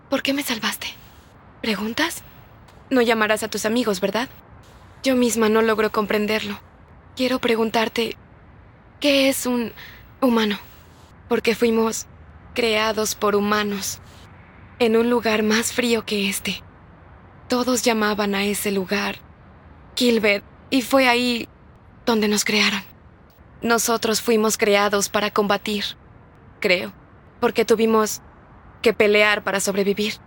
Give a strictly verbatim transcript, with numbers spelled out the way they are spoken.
¿Por qué me salvaste? ¿Preguntas? No llamarás a tus amigos, ¿verdad? Yo misma no logro comprenderlo. Quiero preguntarte, ¿qué es un humano? Porque fuimos creados por humanos, en un lugar más frío que este. Todos llamaban a ese lugar Kilbed, y fue ahí donde nos crearon. Nosotros fuimos creados para combatir, creo, porque tuvimos que pelear para sobrevivir.